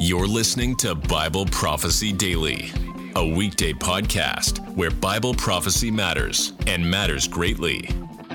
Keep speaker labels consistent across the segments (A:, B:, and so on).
A: You're listening to Bible Prophecy Daily, a weekday podcast where Bible prophecy matters and matters greatly.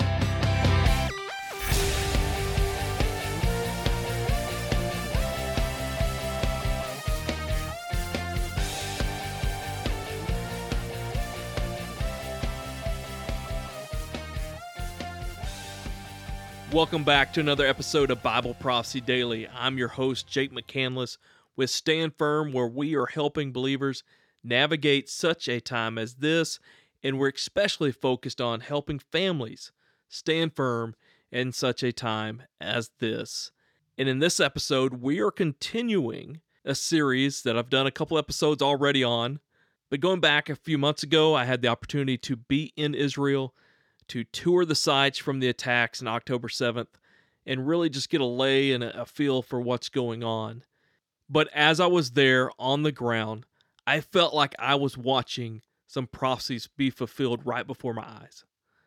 B: Welcome back to another episode of Bible Prophecy Daily. I'm your host, Jake McCandless, with Stand Firm, where we are helping believers navigate such a time as this, and we're especially focused on helping families stand firm in such a time as this. And in this episode, we are continuing a series that I've done a couple episodes already on, but going back a few months ago, I had the opportunity to be in Israel to tour the sites from the attacks on October 7th and really just get a lay and a feel for what's going on. But as I was there on the ground, I felt like I was watching some prophecies be fulfilled right before my eyes.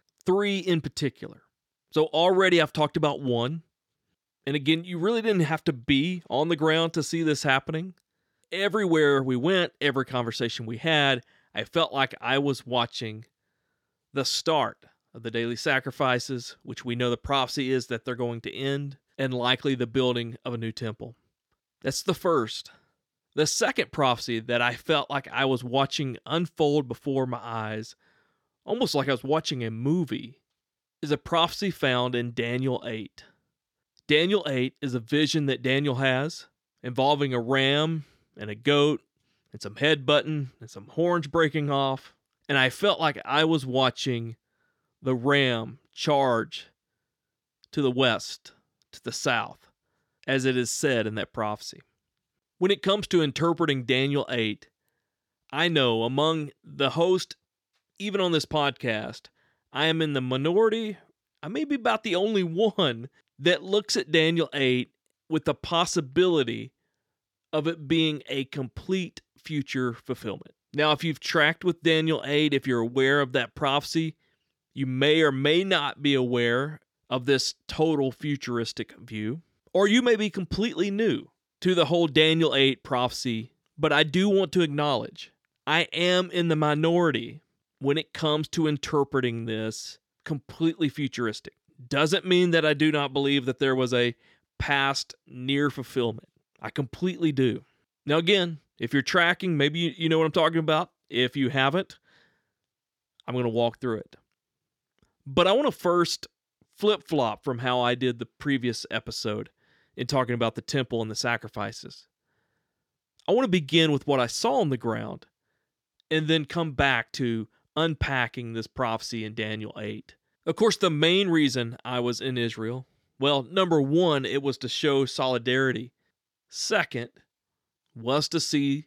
B: 3 in particular. So already I've talked about one. And again, you really didn't have to be on the ground to see this happening. Everywhere we went, every conversation we had, I felt like I was watching the start of the daily sacrifices, which we know the prophecy is that they're going to end, and likely the building of a new temple. That's the first. The second prophecy that I felt like I was watching unfold before my eyes, almost like I was watching a movie, is a prophecy found in Daniel 8. Daniel 8 is a vision that Daniel has involving a ram and a goat and some head button and some horns breaking off, and I felt like I was watching the ram charge to the west, to the south, as it is said in that prophecy. When it comes to interpreting Daniel 8, I know among the host, even on this podcast, I am in the minority. I may be about the only one that looks at Daniel 8 with the possibility of it being a complete future fulfillment. Now, if you've tracked with Daniel 8, if you're aware of that prophecy, you may or may not be aware of this total futuristic view, or you may be completely new to the whole Daniel 8 prophecy, but I do want to acknowledge I am in the minority when it comes to interpreting this completely futuristic. Doesn't mean that I do not believe that there was a past near fulfillment. I completely do. Now again, if you're tracking, maybe you know what I'm talking about. If you haven't, I'm going to walk through it. But I want to first flip-flop from how I did the previous episode in talking about the temple and the sacrifices. I want to begin with what I saw on the ground and then come back to unpacking this prophecy in Daniel 8. Of course, the main reason I was in Israel, well, number one, it was to show solidarity. Second, was to see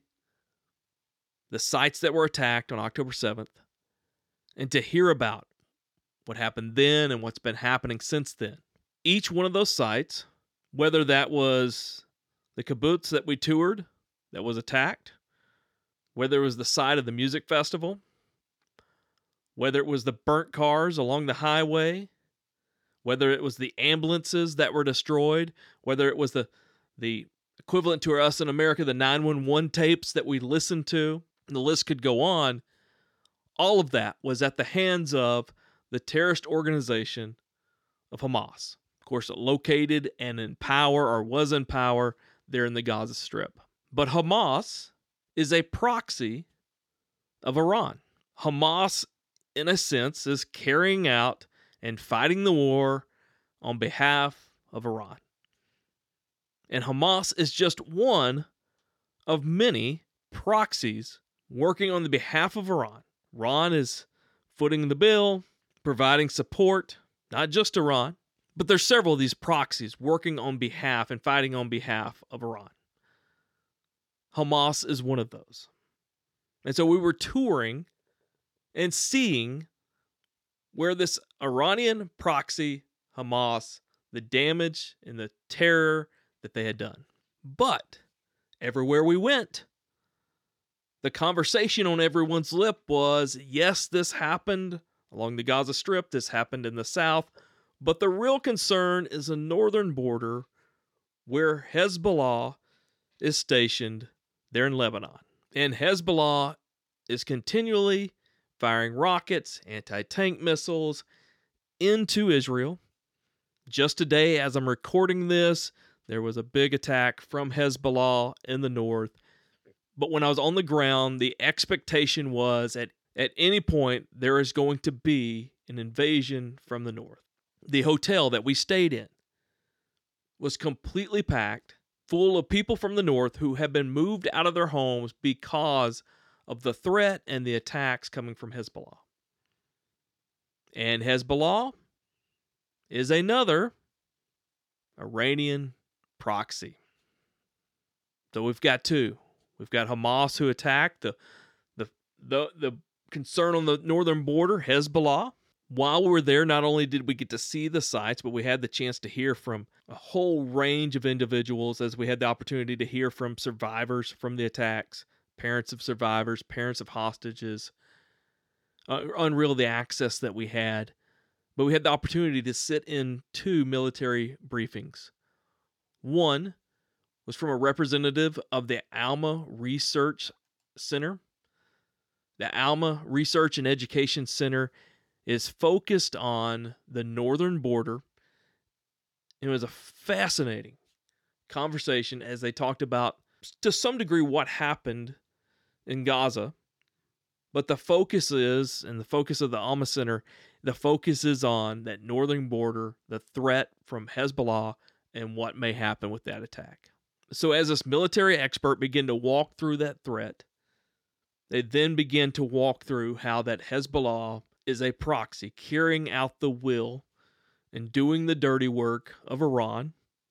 B: the sites that were attacked on October 7th and to hear about what happened then and what's been happening since then. Each one of those sites, whether that was the kibbutz that we toured that was attacked, whether it was the site of the music festival, whether it was the burnt cars along the highway, whether it was the ambulances that were destroyed, whether it was the equivalent to us in America, the 911 tapes that we listened to, and the list could go on, all of that was at the hands of the terrorist organization of Hamas. Of course, located and in power, or was in power, there in the Gaza Strip. But Hamas is a proxy of Iran. Hamas, in a sense, is carrying out and fighting the war on behalf of Iran. And Hamas is just one of many proxies working on the behalf of Iran. Iran is footing the bill, providing support, not just Iran, but there's several of these proxies working on behalf and fighting on behalf of Iran. Hamas is one of those. And so we were touring and seeing where this Iranian proxy, Hamas, the damage and the terror that they had done. But everywhere we went, the conversation on everyone's lip was, yes, this happened along the Gaza Strip, this happened in the south, but the real concern is the northern border where Hezbollah is stationed there in Lebanon. And Hezbollah is continually firing rockets, anti-tank missiles into Israel. Just today, as I'm recording this, there was a big attack from Hezbollah in the north. But when I was on the ground, the expectation was at any point there is going to be an invasion from the north. The hotel that we stayed in was completely packed, full of people from the north who have been moved out of their homes because of the threat and the attacks coming from Hezbollah. And Hezbollah is another Iranian proxy. So we've got two. We've got Hamas, who attacked the concern on the northern border, Hezbollah. While we were there, not only did we get to see the sites, but we had the chance to hear from a whole range of individuals, as we had the opportunity to hear from survivors from the attacks, parents of survivors, parents of hostages. Unreal the access that we had. But we had the opportunity to sit in two military briefings. One was from a representative of the Alma Research Center. The Alma Research and Education Center is focused on the northern border. It was a fascinating conversation as they talked about, to some degree, what happened in Gaza. But the focus is, and the focus of the Alma Center, the focus is on that northern border, the threat from Hezbollah, and what may happen with that attack. So as this military expert began to walk through that threat, they then begin to walk through how that Hezbollah is a proxy carrying out the will and doing the dirty work of Iran,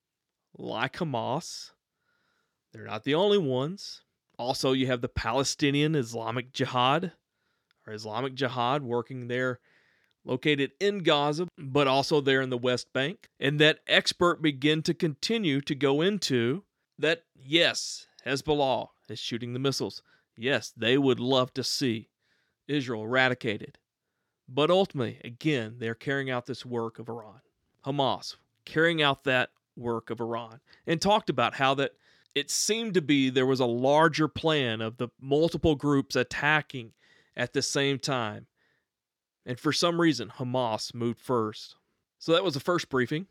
B: like Hamas. They're not the only ones. Also, you have the Palestinian Islamic Jihad, or Islamic Jihad, working there, located in Gaza, but also there in the West Bank. And that expert began to continue to go into that, yes, Hezbollah is shooting the missiles. Yes, they would love to see Israel eradicated. But ultimately, again, they're carrying out this work of Iran. Hamas, carrying out that work of Iran. And talked about how that it seemed to be there was a larger plan of the multiple groups attacking at the same time. And for some reason, Hamas moved first. So that was the first briefing.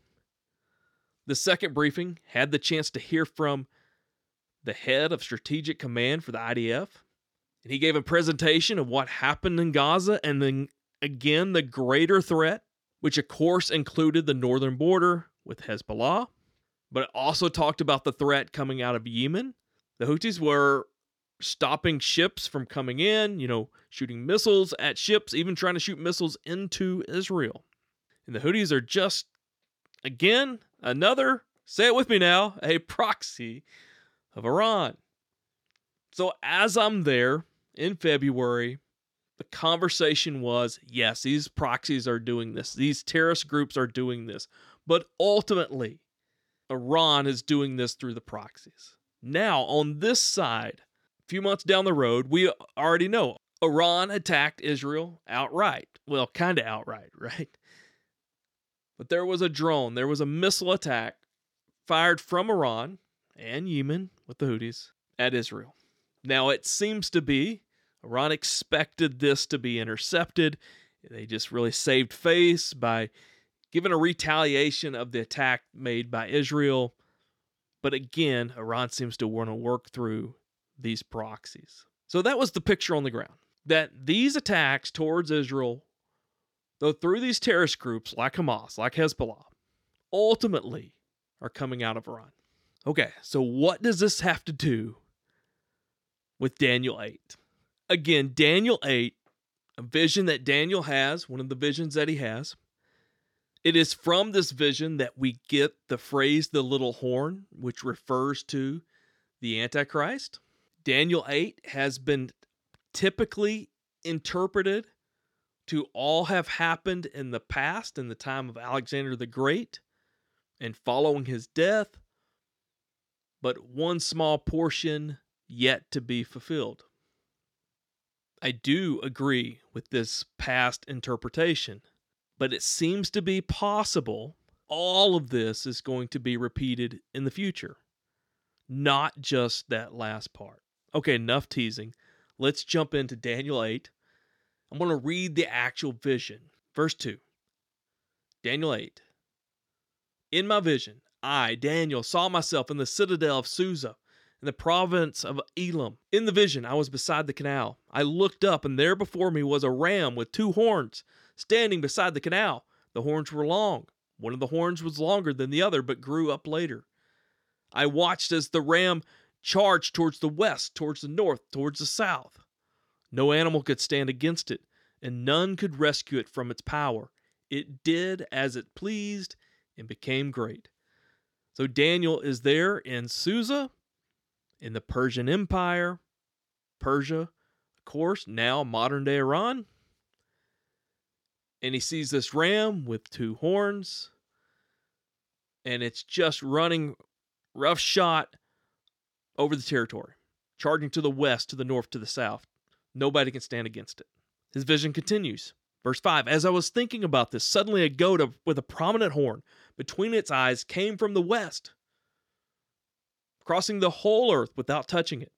B: The second briefing had the chance to hear from the head of Strategic Command for the IDF. And he gave a presentation of what happened in Gaza, and then again, the greater threat, which of course included the northern border with Hezbollah, but it also talked about the threat coming out of Yemen. The Houthis were stopping ships from coming in, shooting missiles at ships, even trying to shoot missiles into Israel. And the Houthis are just, again, another, say it with me now, a proxy of Iran. So as I'm there in February, the conversation was, yes, these proxies are doing this. These terrorist groups are doing this. But ultimately, Iran is doing this through the proxies. Now, on this side, a few months down the road, we already know Iran attacked Israel outright. Well, kind of outright, right? But there was a drone, there was a missile attack fired from Iran and Yemen with the Houthis at Israel. Now, it seems to be Iran expected this to be intercepted. They just really saved face by giving a retaliation of the attack made by Israel. But again, Iran seems to want to work through these proxies. So that was the picture on the ground. That these attacks towards Israel, though through these terrorist groups like Hamas, like Hezbollah, ultimately are coming out of Iran. Okay, so what does this have to do with Daniel 8? Again, Daniel 8, a vision that Daniel has, one of the visions that he has. It is from this vision that we get the phrase, the little horn, which refers to the Antichrist. Daniel 8 has been typically interpreted to all have happened in the past, in the time of Alexander the Great, and following his death, but one small portion yet to be fulfilled. I do agree with this past interpretation, but it seems to be possible all of this is going to be repeated in the future. not just that last part. Okay, enough teasing. Let's jump into Daniel 8. I'm going to read the actual vision. Verse 2. Daniel 8. In my vision, I, Daniel, saw myself in the citadel of Susa, in the province of Elam. In the vision, I was beside the canal. I looked up, and there before me was a ram with 2 horns, standing beside the canal. The horns were long. One of the horns was longer than the other, but grew up later. I watched as the ram charged towards the west, towards the north, towards the south. No animal could stand against it, and none could rescue it from its power. It did as it pleased and became great. So Daniel is there in Susa, in the Persian Empire. Persia, of course, now modern-day Iran. And he sees this ram with 2 horns, and it's just running roughshod over the territory, charging to the west, to the north, to the south. Nobody can stand against it. His vision continues. Verse 5, as I was thinking about this, suddenly a goat with a prominent horn between its eyes came from the west, crossing the whole earth without touching it.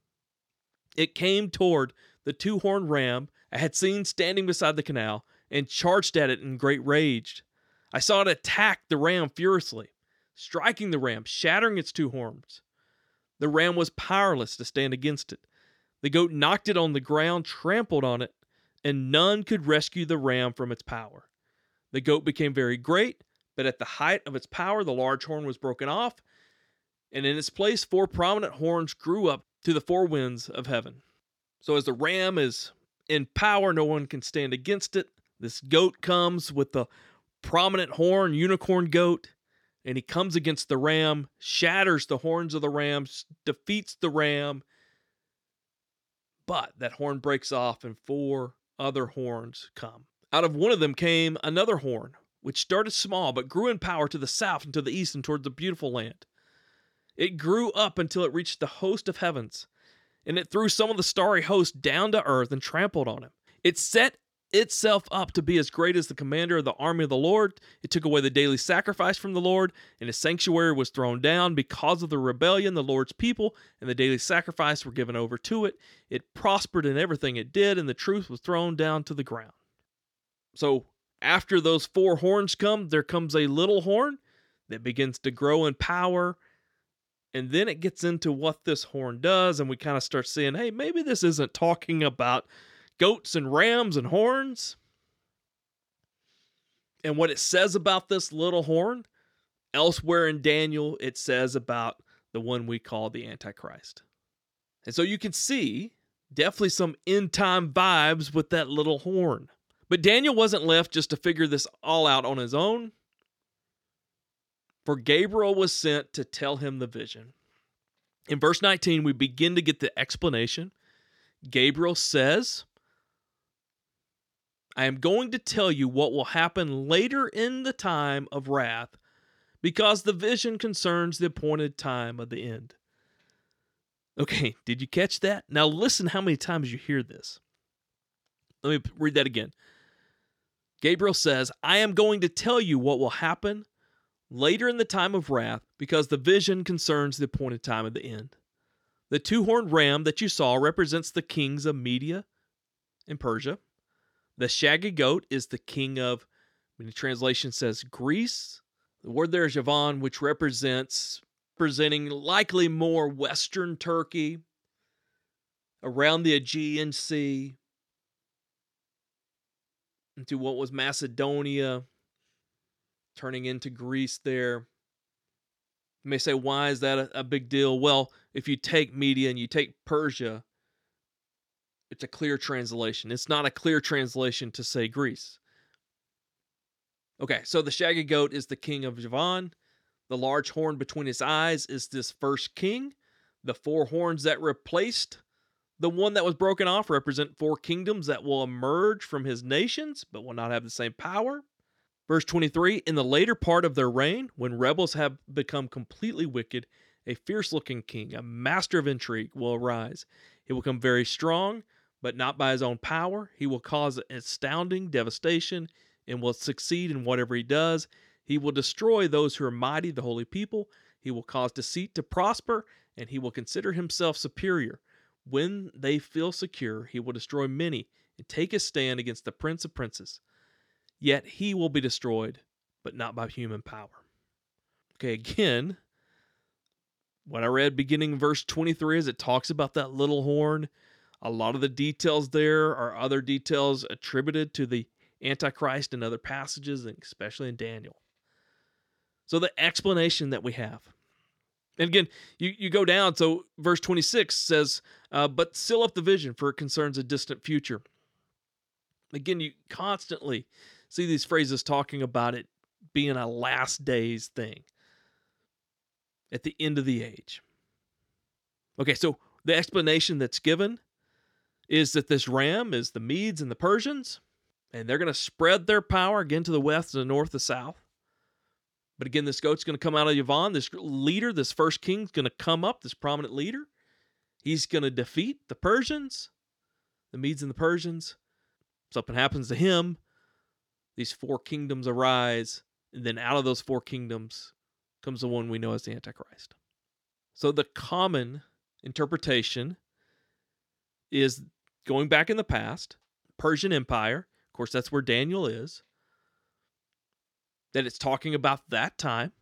B: It came toward the 2-horned ram I had seen standing beside the canal and charged at it in great rage. I saw it attack the ram furiously, striking the ram, shattering its 2 horns. The ram was powerless to stand against it. The goat knocked it on the ground, trampled on it, and none could rescue the ram from its power. The goat became very great, but at the height of its power, the large horn was broken off, and in its place 4 prominent horns grew up to the 4 winds of heaven. So as the ram is in power, no one can stand against it. This goat comes with the prominent horn, unicorn goat, and he comes against the ram, shatters the horns of the ram, defeats the ram. But that horn breaks off and 4 other horns come. Out of one of them came another horn, which started small but grew in power to the south and to the east and toward the beautiful land. It grew up until it reached the host of heavens, and it threw some of the starry host down to earth and trampled on him. It set itself up to be as great as the commander of the army of the Lord. It took away the daily sacrifice from the Lord, and his sanctuary was thrown down. Because of the rebellion, the Lord's people and the daily sacrifice were given over to it. It prospered in everything it did, and the truth was thrown down to the ground. So after those 4 horns come, there comes a little horn that begins to grow in power, and then it gets into what this horn does, and we kind of start saying, hey, maybe this isn't talking about goats and rams and horns. And what it says about this little horn, elsewhere in Daniel, it says about the one we call the Antichrist. And so you can see definitely some end time vibes with that little horn. But Daniel wasn't left just to figure this all out on his own, for Gabriel was sent to tell him the vision. In verse 19, we begin to get the explanation. Gabriel says, I am going to tell you what will happen later in the time of wrath, because the vision concerns the appointed time of the end. Okay, did you catch that? Now listen how many times you hear this. Let me read that again. Gabriel says, I am going to tell you what will happen later in the time of wrath, because the vision concerns the appointed time of the end. The 2-horned ram that you saw represents the kings of Media and Persia. The shaggy goat is the king of, many translation says, Greece. The word there is Javan, which representing likely more western Turkey, around the Aegean Sea, into what was Macedonia, turning into Greece there. You may say, why is that a big deal? Well, if you take Media and you take Persia, it's a clear translation. It's not a clear translation to say Greece. Okay, so the shaggy goat is the king of Javan. The large horn between his eyes is this first king. The 4 horns that replaced the one that was broken off represent 4 kingdoms that will emerge from his nations, but will not have the same power. Verse 23, in the later part of their reign, when rebels have become completely wicked, a fierce-looking king, a master of intrigue, will arise. He will become very strong, but not by his own power. He will cause astounding devastation and will succeed in whatever he does. He will destroy those who are mighty, the holy people. He will cause deceit to prosper, and he will consider himself superior. When they feel secure, he will destroy many and take his stand against the prince of princes. Yet he will be destroyed, but not by human power. Okay, again, what I read beginning in verse 23 as it talks about that little horn, a lot of the details there are other details attributed to the Antichrist in other passages, and especially in Daniel. So the explanation that we have. And again, you go down, so verse 26 says, but seal up the vision, for it concerns a distant future. Again, you constantly see these phrases talking about it being a last days thing at the end of the age. Okay, so the explanation that's given is that this ram is the Medes and the Persians, and they're going to spread their power again to the west, the north, the south. But again, this goat's going to come out of Yavon. This leader, this first king, is going to come up, this prominent leader. He's going to defeat the Persians, the Medes and the Persians. Something happens to him. These four kingdoms arise, and then out of those four kingdoms comes the one we know as the Antichrist. So the common interpretation is going back in the past, Persian Empire. Of course, that's where Daniel is. That it's talking about that time.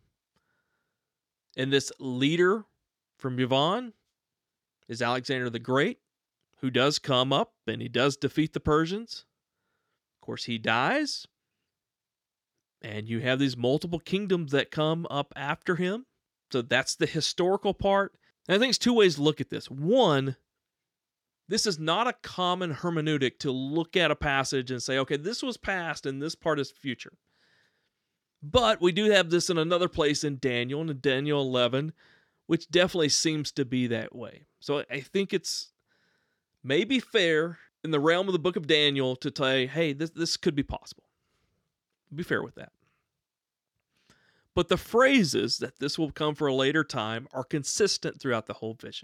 B: And this leader from Yavon is Alexander the Great, who does come up and he does defeat the Persians. Of course, he dies. And you have these multiple kingdoms that come up after him. So that's the historical part. And I think it's two ways to look at this. One, this is not a common hermeneutic to look at a passage and say, okay, this was past and this part is future. But we do have this in another place in Daniel, in Daniel 11, which definitely seems to be that way. So I think it's maybe fair in the realm of the book of Daniel to say, hey, this could be possible. Be fair with that. But the phrases that this will come for a later time are consistent throughout the whole vision.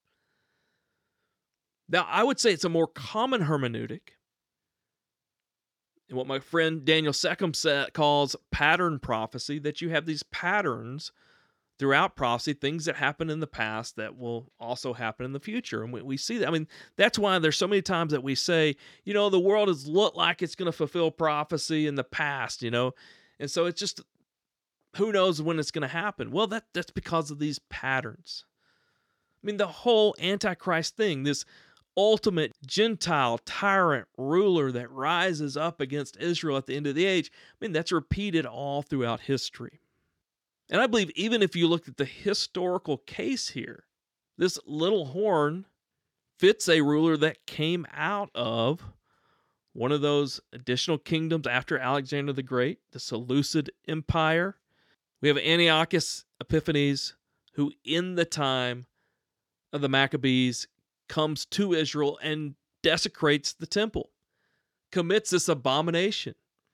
B: Now, I would say it's a more common hermeneutic, and what my friend Daniel Seckham calls pattern prophecy, that you have these patterns throughout prophecy, things that happen in the past that will also happen in the future. And we see that. I mean, that's why there's so many times that we say, the world has looked like it's going to fulfill prophecy in the past, And so it's just, who knows when it's going to happen? Well, that's because of these patterns. I mean, the whole Antichrist thing, this ultimate Gentile tyrant ruler that rises up against Israel at the end of the age, that's repeated all throughout history. And I believe even if you look at the historical case here, this little horn fits a ruler that came out of one of those additional kingdoms after Alexander the Great, the Seleucid Empire. We have Antiochus Epiphanes, who in the time of the Maccabees comes to Israel and desecrates the temple, commits this abomination.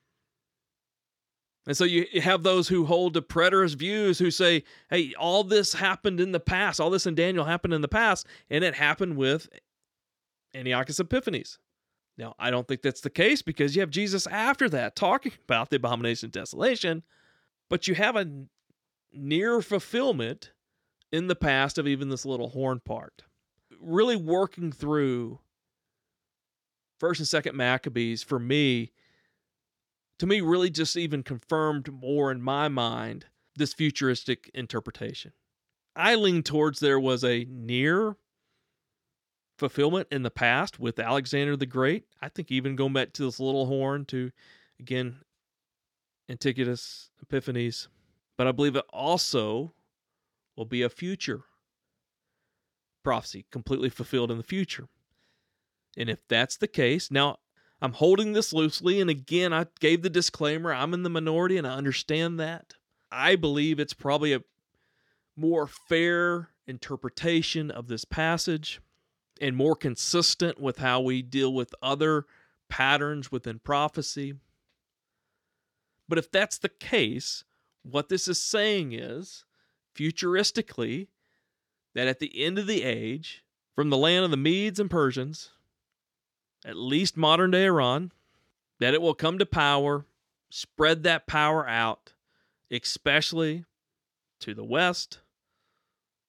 B: And so you have those who hold the preterist views who say, hey, all this happened in the past, all this in Daniel happened in the past, and it happened with Antiochus Epiphanes. Now, I don't think that's the case because you have Jesus after that talking about the abomination of desolation, but you have a near fulfillment in the past of even this little horn part. Really working through 1st and 2nd Maccabees to me really just even confirmed more in my mind this futuristic interpretation. I lean towards there was a near fulfillment in the past with Alexander the Great. I think even going back to this little horn to, again, Antiochus Epiphanes. But I believe it also will be a future prophecy, completely fulfilled in the future. And if that's the case, now I'm holding this loosely, and again, I gave the disclaimer, I'm in the minority, and I understand that. I believe it's probably a more fair interpretation of this passage and more consistent with how we deal with other patterns within prophecy. But if that's the case, what this is saying is, futuristically, that at the end of the age, from the land of the Medes and Persians, at least modern-day Iran, that it will come to power, spread that power out, especially to the west,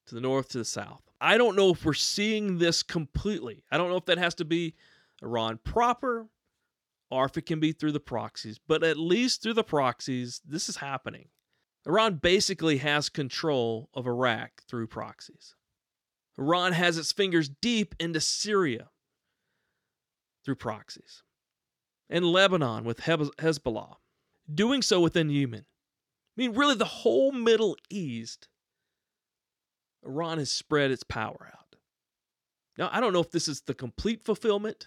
B: to the north, to the south. I don't know if we're seeing this completely. I don't know if that has to be Iran proper or if it can be through the proxies. But at least through the proxies, this is happening. Iran basically has control of Iraq through proxies. Iran has its fingers deep into Syria through proxies. And Lebanon with Hezbollah. Doing so within Yemen. I mean, really the whole Middle East, Iran has spread its power out. Now, I don't know if this is the complete fulfillment,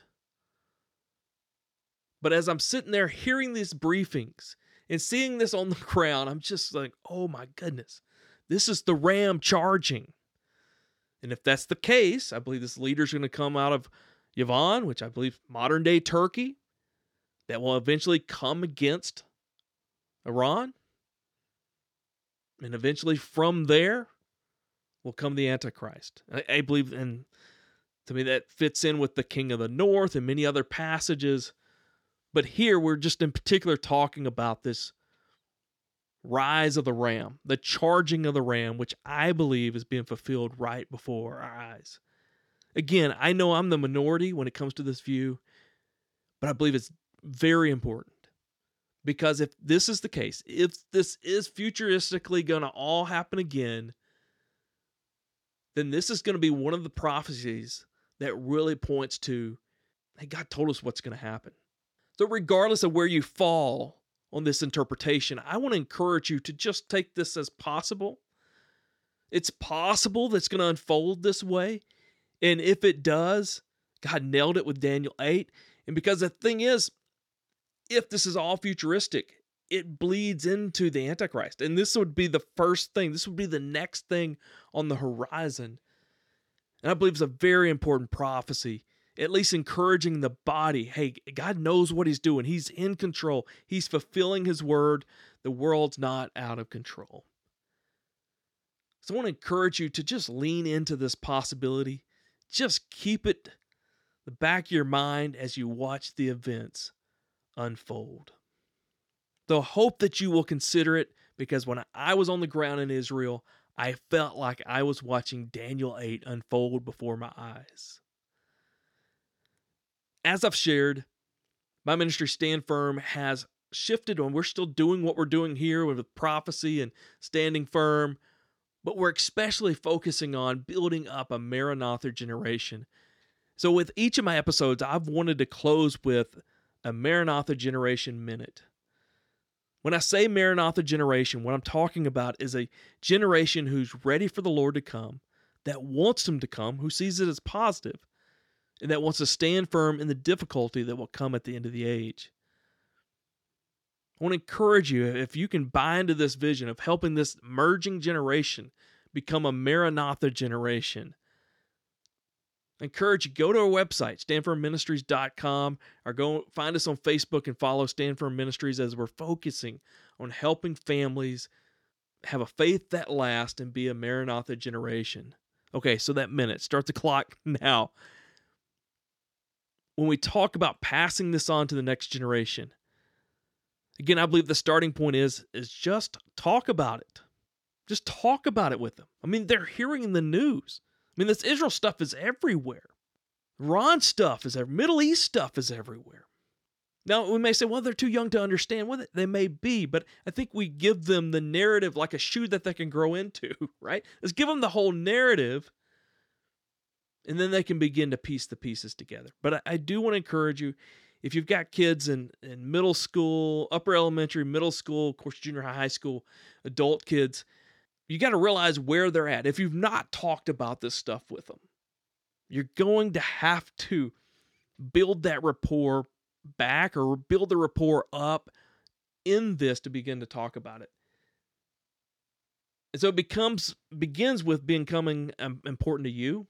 B: but as I'm sitting there hearing these briefings and seeing this on the ground, I'm just like, oh my goodness, this is the ram charging. And if that's the case, I believe this leader's going to come out of Yemen, which I believe modern day Turkey, that will eventually come against Iran. And eventually from there will come the Antichrist. I believe, and to me that fits in with the King of the North and many other passages. But here we're just in particular talking about this rise of the ram, the charging of the ram, which I believe is being fulfilled right before our eyes. Again, I know I'm the minority when it comes to this view, but I believe it's very important. Because if this is the case, if this is futuristically going to all happen again, then this is going to be one of the prophecies that really points to, hey, God told us what's going to happen. So regardless of where you fall on this interpretation, I want to encourage you to just take this as possible. It's possible that's going to unfold this way. And if it does, God nailed it with Daniel 8. And because the thing is, if this is all futuristic, it bleeds into the Antichrist. And this would be the first thing. This would be the next thing on the horizon. And I believe it's a very important prophecy, at least encouraging the body. Hey, God knows what he's doing. He's in control. He's fulfilling his word. The world's not out of control. So I want to encourage you to just lean into this possibility. Just keep it in the back of your mind as you watch the events unfold. So I hope that you will consider it, because when I was on the ground in Israel, I felt like I was watching Daniel 8 unfold before my eyes. As I've shared, my ministry, Stand Firm, has shifted, and we're still doing what we're doing here with prophecy and standing firm, but we're especially focusing on building up a Maranatha generation. So with each of my episodes, I've wanted to close with a Maranatha Generation Minute. When I say Maranatha Generation, what I'm talking about is a generation who's ready for the Lord to come, that wants him to come, who sees it as positive, and that wants to stand firm in the difficulty that will come at the end of the age. I want to encourage you, if you can buy into this vision of helping this emerging generation become a Maranatha generation, I encourage you, go to our website, standfirmministries.com, or go find us on Facebook and follow Stand Firm Ministries, as we're focusing on helping families have a faith that lasts and be a Maranatha generation. Okay, so that minute, start the clock now. When we talk about passing this on to the next generation, again, I believe the starting point is just talk about it. Just talk about it with them. I mean, they're hearing the news. I mean, this Israel stuff is everywhere. Iran stuff is everywhere. Middle East stuff is everywhere. Now, we may say, well, they're too young to understand. Well, they may be, but I think we give them the narrative like a shoe that they can grow into, right? Let's give them the whole narrative, and then they can begin to piece the pieces together. But I do want to encourage you, if you've got kids in middle school, upper elementary, middle school, of course, junior high school, adult kids, you got to realize where they're at. If you've not talked about this stuff with them, you're going to have to build that rapport back, or build the rapport up in this to begin to talk about it. And so it begins with becoming important to you.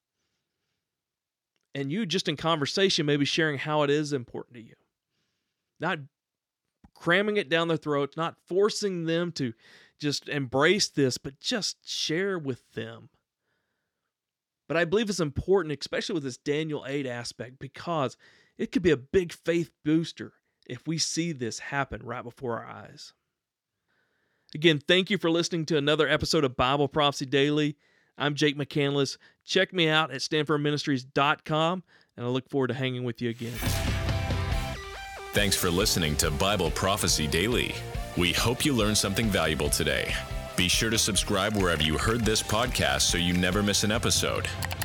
B: And you just in conversation, maybe sharing how it is important to you. Not cramming it down their throats, not forcing them to just embrace this, but just share with them. But I believe it's important, especially with this Daniel 8 aspect, because it could be a big faith booster if we see this happen right before our eyes. Again, thank you for listening to another episode of Bible Prophecy Daily. I'm Jake McCandless. Check me out at stanfordministries.com, and I look forward to hanging with you again.
A: Thanks for listening to Bible Prophecy Daily. We hope you learned something valuable today. Be sure to subscribe wherever you heard this podcast so you never miss an episode.